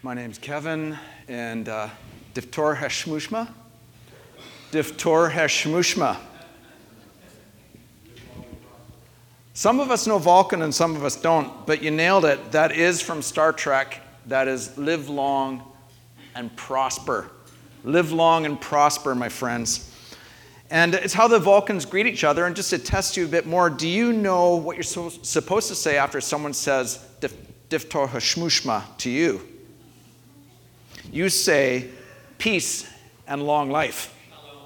My name's Kevin, and Diftor Hashmushma. Diftor Hashmushma. Some of us know Vulcan and some of us don't, but you nailed it. That is from Star Trek. That is live long and prosper. Live long and prosper, my friends. And it's how the Vulcans greet each other. And just to test you a bit more, do you know what you're supposed to say after someone says Diftor Hashmushma to you? You say, peace and long life. Hello.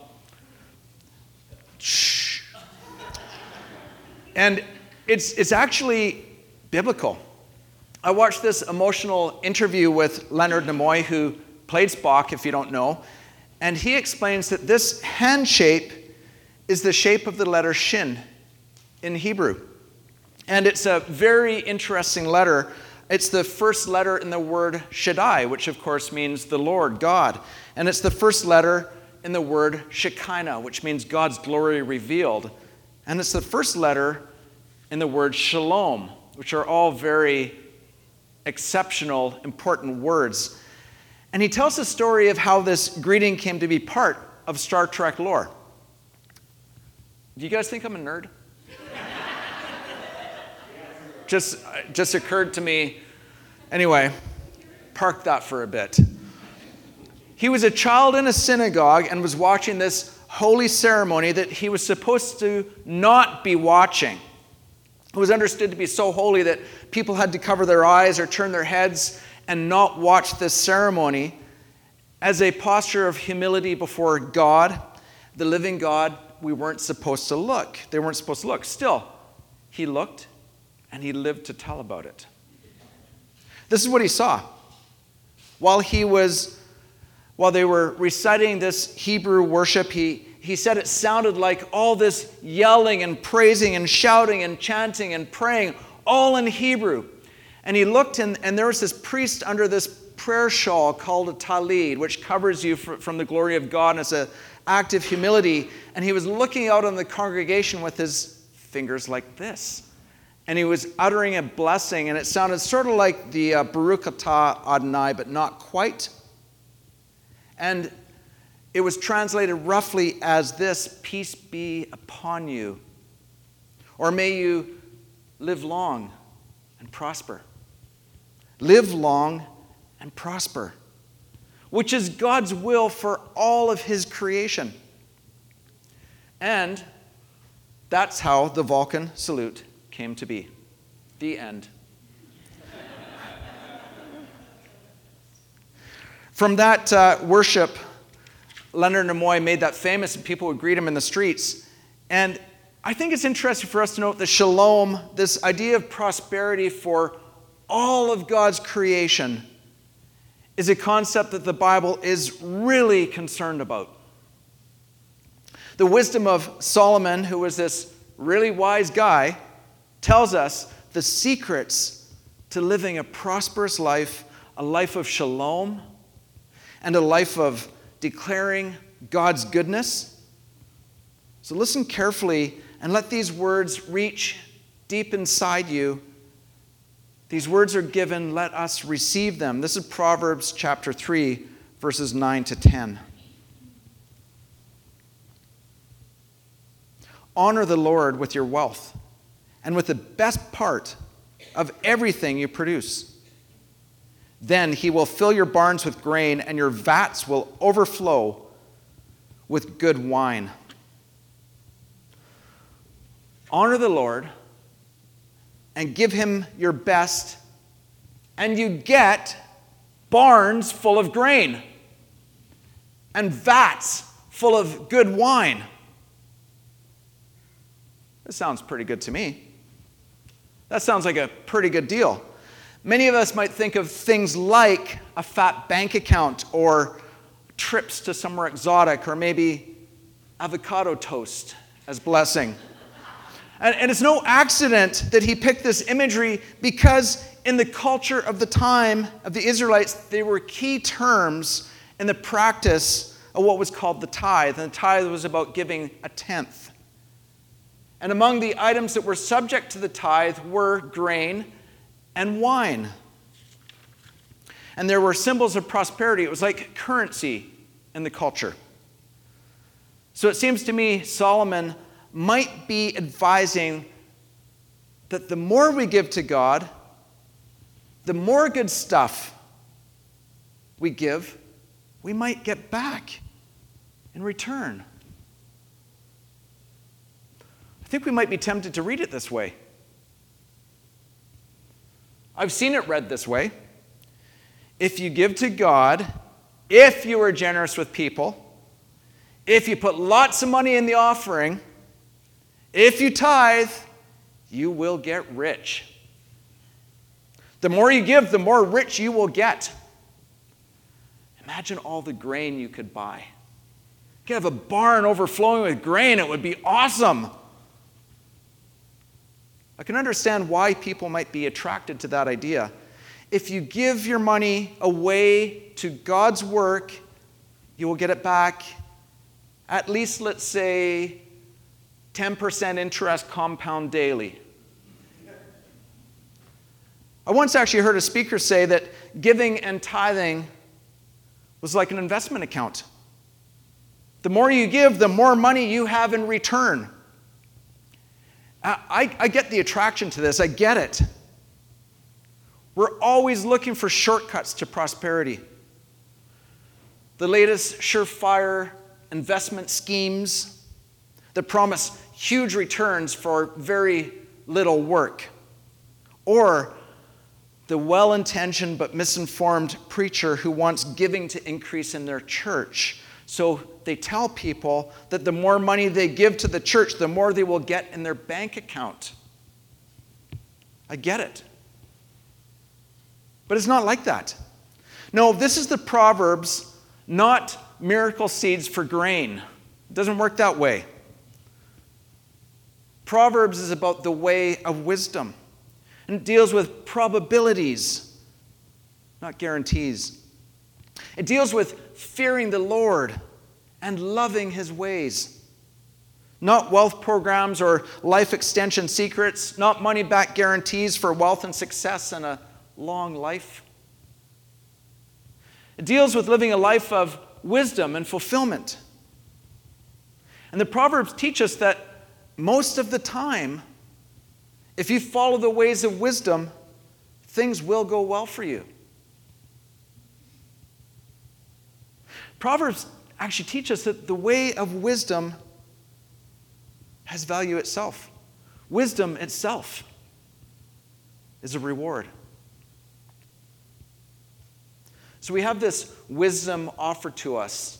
Shh. And it's actually biblical. I watched this emotional interview with Leonard Nimoy, who played Spock, if you don't know, and he explains that this hand shape is the shape of the letter Shin in Hebrew. And it's a very interesting letter. It's the first letter in the word Shaddai, which of course means the Lord, God. And it's the first letter in the word Shekinah, which means God's glory revealed. And it's the first letter in the word Shalom, which are all very exceptional, important words. And he tells the story of how this greeting came to be part of Star Trek lore. Do you guys think I'm a nerd? Just occurred to me. Anyway, park that for a bit. He was a child in a synagogue and was watching this holy ceremony that he was supposed to not be watching. It was understood to be so holy that people had to cover their eyes or turn their heads and not watch this ceremony as a posture of humility before God, the living God. We weren't supposed to look. They weren't supposed to look. Still, he looked. And he lived to tell about it. This is what he saw. While they were reciting this Hebrew worship, he said it sounded like all this yelling and praising and shouting and chanting and praying, all in Hebrew. And he looked, and there was this priest under this prayer shawl called a talid, which covers you from the glory of God, and it's an act of humility. And he was looking out on the congregation with his fingers like this. And he was uttering a blessing, and it sounded sort of like the Baruch Atah Adonai, but not quite. And it was translated roughly as this: peace be upon you, or may you live long and prosper. Live long and prosper, which is God's will for all of his creation. And that's how the Vulcan salute came to be. The end. From that worship, Leonard Nimoy made that famous, and people would greet him in the streets. And I think it's interesting for us to note that shalom, this idea of prosperity for all of God's creation, is a concept that the Bible is really concerned about. The wisdom of Solomon, who was this really wise guy, tells us the secrets to living a prosperous life, a life of shalom, and a life of declaring God's goodness. So listen carefully and let these words reach deep inside you. These words are given, let us receive them. This is Proverbs chapter 3, verses 9 to 10. Honor the Lord with your wealth, and with the best part of everything you produce. Then he will fill your barns with grain, and your vats will overflow with good wine. Honor the Lord and give him your best, and you get barns full of grain and vats full of good wine. This sounds pretty good to me. That sounds like a pretty good deal. Many of us might think of things like a fat bank account or trips to somewhere exotic or maybe avocado toast as blessing. And it's no accident that he picked this imagery, because in the culture of the time of the Israelites, they were key terms in the practice of what was called the tithe. And the tithe was about giving a tenth. And among the items that were subject to the tithe were grain and wine. and there were symbols of prosperity. It was like currency in the culture. So it seems to me Solomon might be advising that the more we give to God, the more good stuff we give, we might get back in return. I think we might be tempted to read it this way. I've seen it read this way. If you give to God, if you are generous with people, if you put lots of money in the offering, if you tithe, you will get rich. The more you give, the more rich you will get. Imagine all the grain you could buy. You could have a barn overflowing with grain. It would be awesome. I can understand why people might be attracted to that idea. If you give your money away to God's work, you will get it back at least, let's say, 10% interest compound daily. I once actually heard a speaker say that giving and tithing was like an investment account. The more you give, the more money you have in return. I get the attraction to this. I get it. We're always looking for shortcuts to prosperity. The latest surefire investment schemes that promise huge returns for very little work. Or the well-intentioned but misinformed preacher who wants giving to increase in their church. So they tell people that the more money they give to the church, the more they will get in their bank account. I get it. But it's not like that. No, this is the Proverbs, not miracle seeds for grain. It doesn't work that way. Proverbs is about the way of wisdom. And it deals with probabilities, not guarantees. It deals with fearing the Lord and loving his ways. Not wealth programs or life extension secrets, not money-back guarantees for wealth and success and a long life. It deals with living a life of wisdom and fulfillment. And the Proverbs teach us that most of the time, if you follow the ways of wisdom, things will go well for you. Proverbs actually teach us that the way of wisdom has value itself. Wisdom itself is a reward. So we have this wisdom offered to us.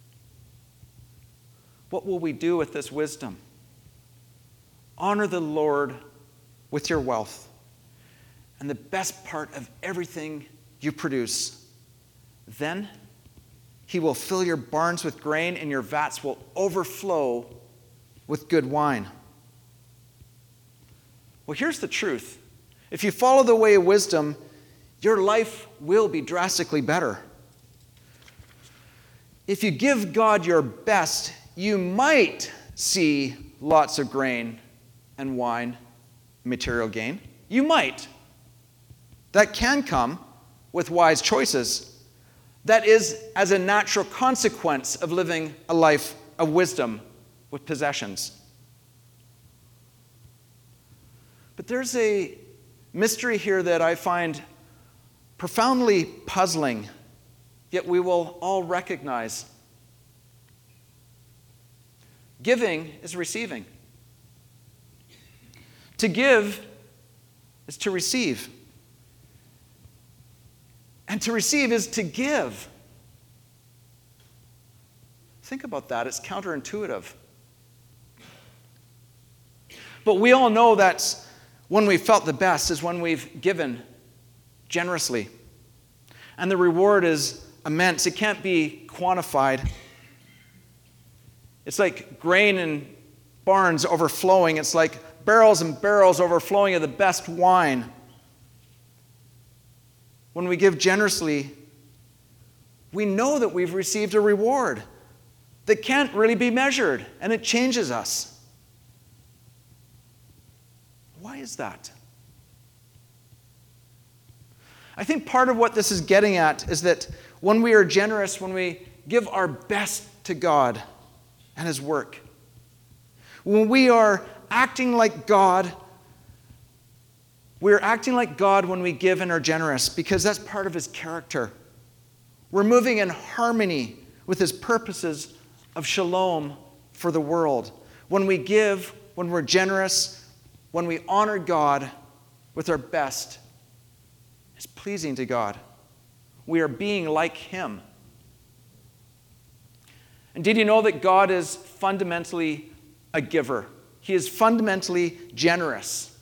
What will we do with this wisdom? Honor the Lord with your wealth and the best part of everything you produce. Then he will fill your barns with grain and your vats will overflow with good wine. Well, here's the truth. If you follow the way of wisdom, your life will be drastically better. If you give God your best, you might see lots of grain and wine, material gain. You might. That can come with wise choices. That is as a natural consequence of living a life of wisdom with possessions. But there's a mystery here that I find profoundly puzzling, yet we will all recognize. Giving is receiving. To give is to receive. And to receive is to give. Think about that. It's counterintuitive. But we all know that when we felt the best is when we've given generously. And the reward is immense. It can't be quantified. It's like grain in barns overflowing. It's like barrels and barrels overflowing of the best wine. When we give generously, we know that we've received a reward that can't really be measured, and it changes us. Why is that? I think part of what this is getting at is that when we are generous, when we give our best to God and His work, when we are acting like God, we're acting like God when we give and are generous because that's part of His character. We're moving in harmony with His purposes of shalom for the world. When we give, when we're generous, when we honor God with our best, it's pleasing to God. We are being like Him. And did you know that God is fundamentally a giver? He is fundamentally generous.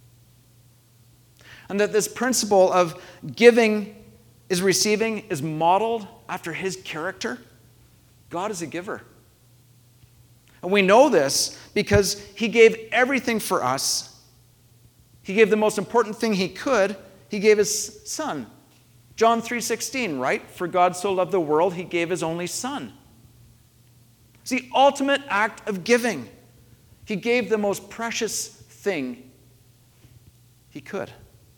And that this principle of giving is receiving is modeled after His character. God is a giver. And we know this because He gave everything for us. He gave the most important thing He could. He gave His Son. John 3:16, right? For God so loved the world, He gave His only Son. It's the ultimate act of giving. He gave the most precious thing He could.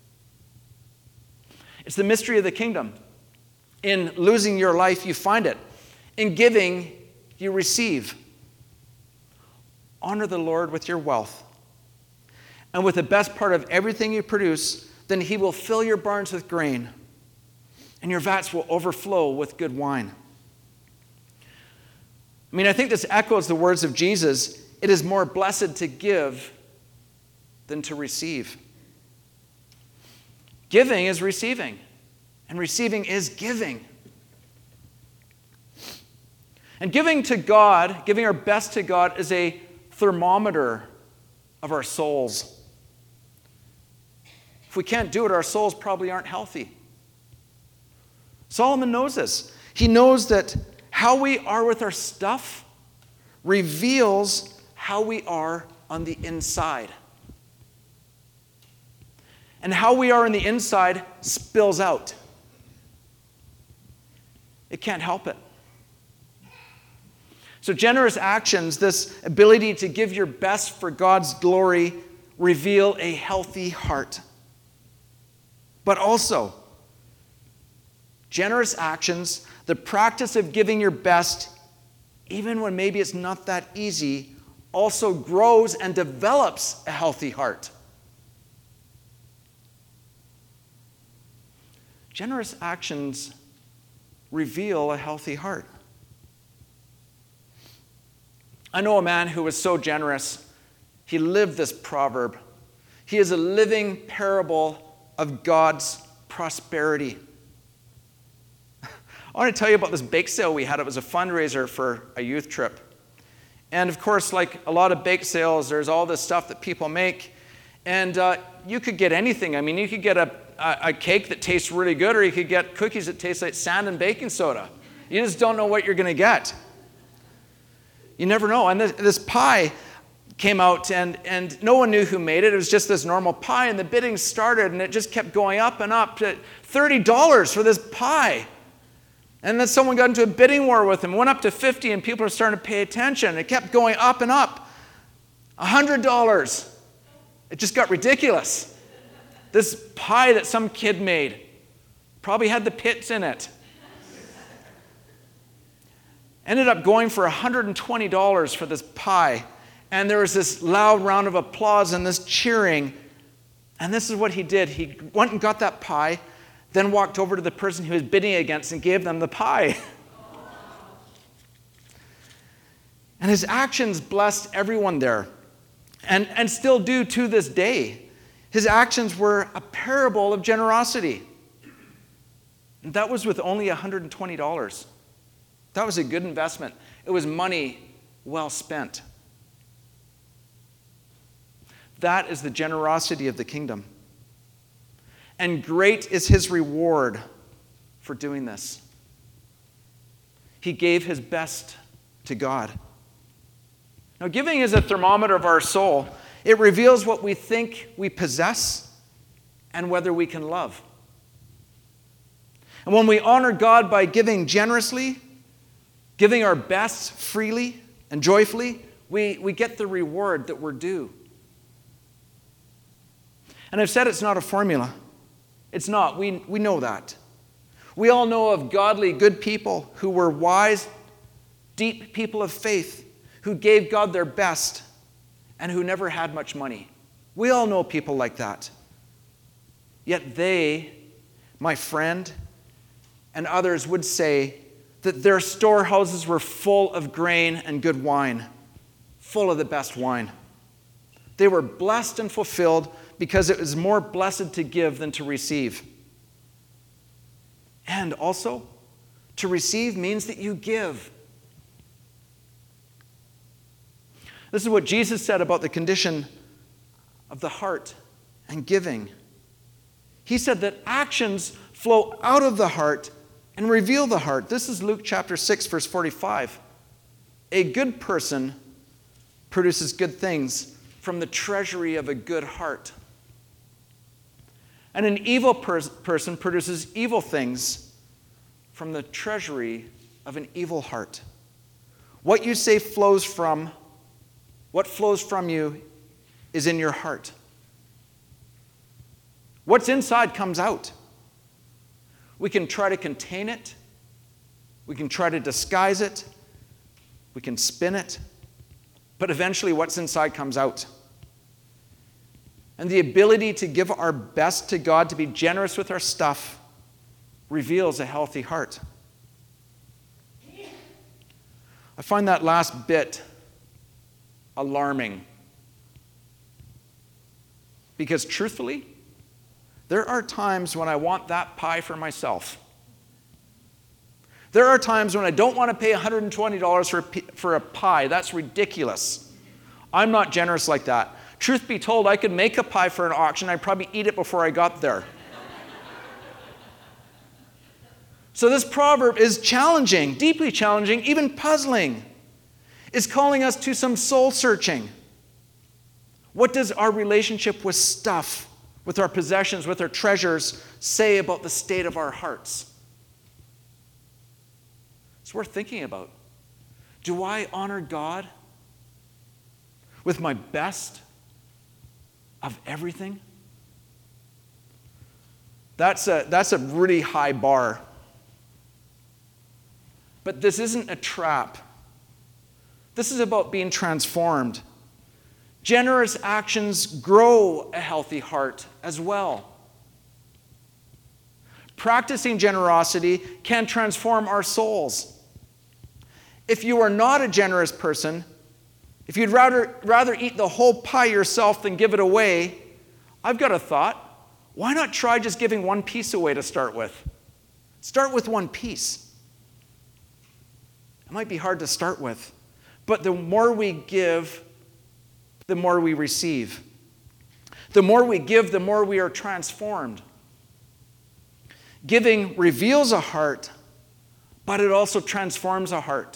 It's the mystery of the kingdom. In losing your life, you find it. In giving, you receive. Honor the Lord with your wealth. And with the best part of everything you produce, then He will fill your barns with grain, and your vats will overflow with good wine. I mean, I think this echoes the words of Jesus. It is more blessed to give than to receive. Giving is receiving, and receiving is giving. And giving to God, giving our best to God, is a thermometer of our souls. If we can't do it, our souls probably aren't healthy. Solomon knows this. He knows that how we are with our stuff reveals how we are on the inside. And how we are on the inside spills out. It can't help it. So generous actions, this ability to give your best for God's glory, reveal a healthy heart. But also, generous actions, the practice of giving your best, even when maybe it's not that easy, also grows and develops a healthy heart. Generous actions reveal a healthy heart. I know a man who was so generous, he lived this proverb. He is a living parable of God's prosperity. I want to tell you about this bake sale we had. It was a fundraiser for a youth trip. And of course, like a lot of bake sales, there's all this stuff that people make. And you could get anything. I mean, you could get a cake that tastes really good, or you could get cookies that taste like sand and baking soda. You just don't know what you're going to get. You never know. And this pie came out, and no one knew who made it. It was just this normal pie, and the bidding started, and it just kept going up and up to $30 for this pie. And then someone got into a bidding war with him, went up to $50, and people are starting to pay attention. It kept going up and up. $100. It just got ridiculous. This pie that some kid made probably had the pits in it. Ended up going for $120 for this pie. And there was this loud round of applause and this cheering. And this is what he did. He went and got that pie, then walked over to the person he was bidding against and gave them the pie. And his actions blessed everyone there, and still do to this day. His actions were a parable of generosity. And that was with only $120. That was a good investment. It was money well spent. That is the generosity of the kingdom. And great is his reward for doing this. He gave his best to God. Now, giving is a thermometer of our soul. It reveals what we think we possess and whether we can love. And when we honor God by giving generously, giving our best freely and joyfully, we get the reward that we're due. And I've said it's not a formula. It's not. We know that. We all know of godly, good people who were wise, deep people of faith, who gave God their best and who never had much money. We all know people like that. Yet they, my friend, and others would say that their storehouses were full of grain and good wine, full of the best wine. They were blessed and fulfilled because it was more blessed to give than to receive. And also, to receive means that you give. This is what Jesus said about the condition of the heart and giving. He said that actions flow out of the heart and reveal the heart. This is Luke chapter 6, verse 45. A good person produces good things from the treasury of a good heart. And an evil person produces evil things from the treasury of an evil heart. What you say flows from, what flows from you is in your heart. What's inside comes out. We can try to contain it. We can try to disguise it. We can spin it. But eventually what's inside comes out. And the ability to give our best to God, to be generous with our stuff, reveals a healthy heart. I find that last bit alarming. Because truthfully, there are times when I want that pie for myself. There are times when I don't want to pay $120 for a pie. That's ridiculous. I'm not generous like that. Truth be told, I could make a pie for an auction. I'd probably eat it before I got there. So this proverb is challenging, deeply challenging, even puzzling. It's calling us to some soul searching. What does our relationship with stuff, with our possessions, with our treasures, say about the state of our hearts? It's worth thinking about. Do I honor God with my best of everything? That's a really high bar. But this isn't a trap. This is about being transformed. Generous actions grow a healthy heart as well. Practicing generosity can transform our souls. If you are not a generous person, if you'd rather eat the whole pie yourself than give it away, I've got a thought. Why not try just giving one piece away to start with? Start with one piece. It might be hard to start with, but the more we give, the more we receive. The more we give, the more we are transformed. Giving reveals a heart, but it also transforms a heart.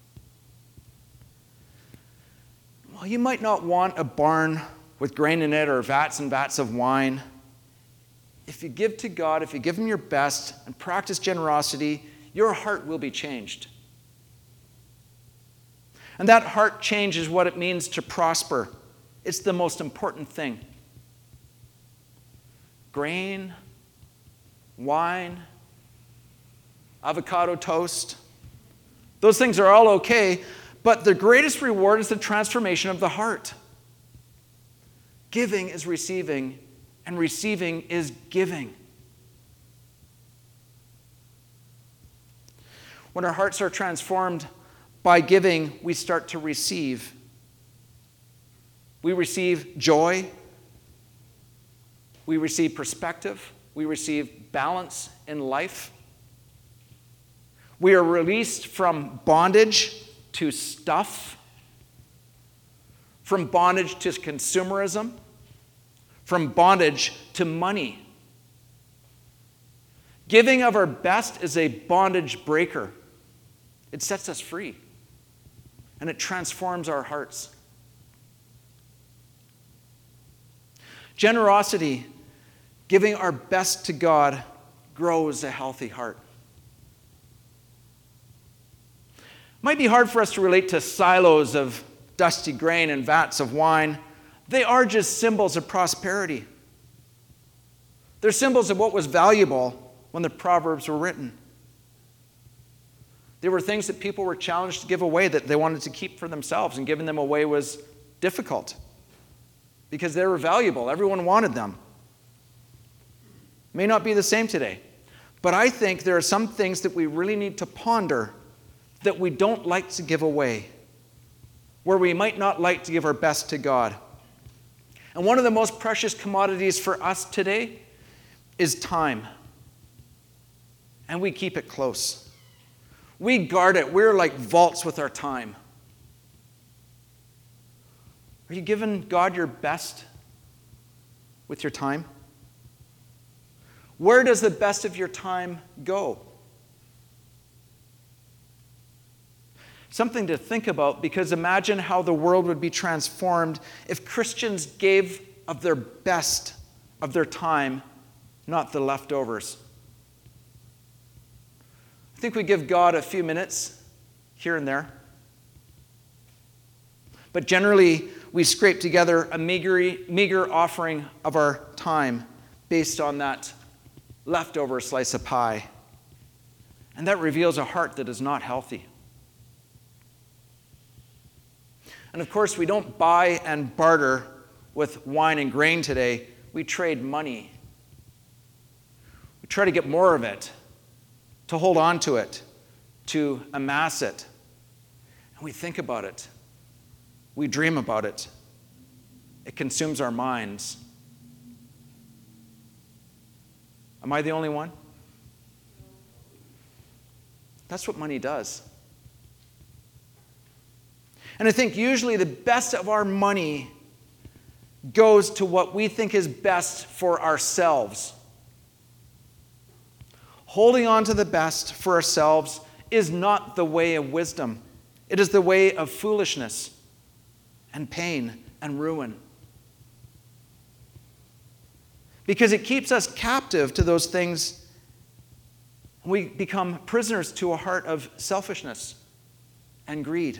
Well, you might not want a barn with grain in it or vats and vats of wine. If you give to God, if you give Him your best and practice generosity, your heart will be changed. And that heart change is what it means to prosper. It's the most important thing. Grain, wine, avocado toast, those things are all okay, but the greatest reward is the transformation of the heart. Giving is receiving, and receiving is giving. When our hearts are transformed by giving, we start to receive. We receive joy. We receive perspective. We receive balance in life. We are released from bondage to stuff, from bondage to consumerism, from bondage to money. Giving of our best is a bondage breaker. It sets us free, and it transforms our hearts. Generosity, giving our best to God, grows a healthy heart. It might be hard for us to relate to silos of dusty grain and vats of wine. They are just symbols of prosperity. They're symbols of what was valuable when the Proverbs were written. They were things that people were challenged to give away that they wanted to keep for themselves, and giving them away was difficult because they were valuable. Everyone wanted them. May not be the same today, but I think there are some things that we really need to ponder that we don't like to give away, where we might not like to give our best to God. And one of the most precious commodities for us today is time. And we keep it close. We guard it. We're like vaults with our time. Are you giving God your best with your time? Where does the best of your time go? Something to think about, because imagine how the world would be transformed if Christians gave of their best of their time, not the leftovers. I think we give God a few minutes here and there. But generally, we scrape together a meager offering of our time based on that leftover slice of pie. And that reveals a heart that is not healthy. And of course, we don't buy and barter with wine and grain today. We trade money. We try to get more of it, to hold on to it, to amass it. And we think about it. We dream about it. It consumes our minds. Am I the only one? That's what money does. And I think usually the best of our money goes to what we think is best for ourselves. Holding on to the best for ourselves is not the way of wisdom. It is the way of foolishness and pain and ruin. Because it keeps us captive to those things. We become prisoners to a heart of selfishness and greed.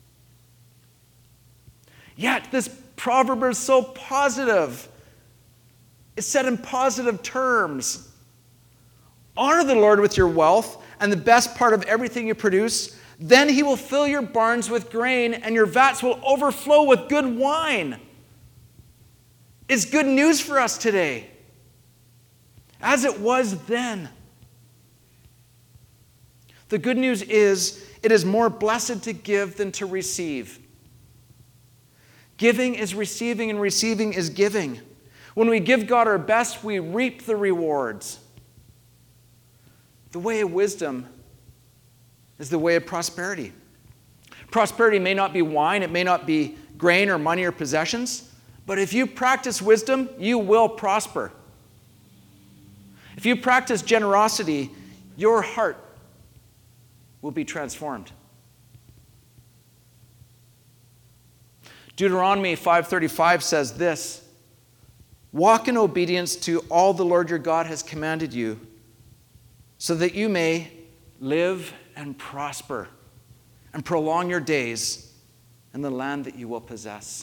Yet this proverb is so positive. It's said in positive terms. Honor the Lord with your wealth and the best part of everything you produce. Then he will fill your barns with grain, and your vats will overflow with good wine. It's good news for us today, as it was then. The good news is, it is more blessed to give than to receive. Giving is receiving, and receiving is giving. When we give God our best, we reap the rewards. The way of wisdom is the way of prosperity. Prosperity may not be wine, it may not be grain or money or possessions, but if you practice wisdom, you will prosper. If you practice generosity, your heart will be transformed. Deuteronomy 5:35 says this: walk in obedience to all the Lord your God has commanded you, so that you may live and prosper and prolong your days in the land that you will possess.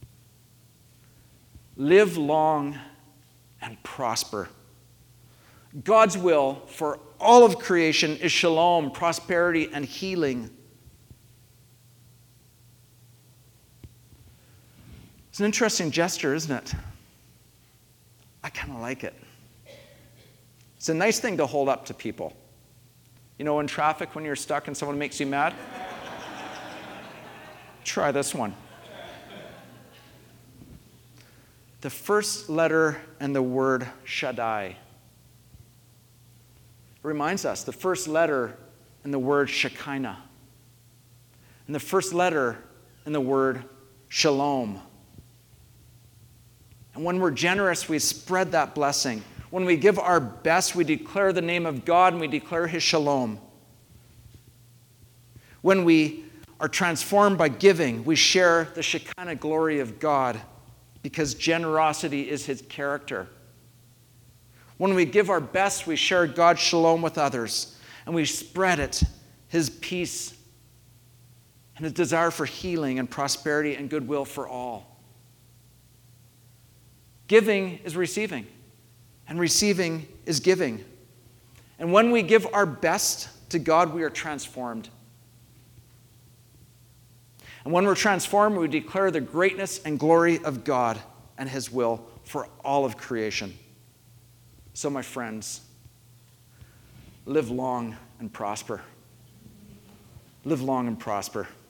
Live long and prosper. God's will for all of creation is shalom, prosperity, and healing. It's an interesting gesture, isn't it? I kind of like it. It's a nice thing to hold up to people. You know, in traffic, when you're stuck and someone makes you mad? Try this one. The first letter in the word Shaddai. It reminds us, the first letter in the word Shekinah. And the first letter in the word Shalom. And when we're generous, we spread that blessing. When we give our best, we declare the name of God and we declare his shalom. When we are transformed by giving, we share the Shekinah glory of God because generosity is his character. When we give our best, we share God's shalom with others and we spread it, his peace and his desire for healing and prosperity and goodwill for all. Giving is receiving. And receiving is giving. And when we give our best to God, we are transformed. And when we're transformed, we declare the greatness and glory of God and His will for all of creation. So, my friends, live long and prosper. Live long and prosper.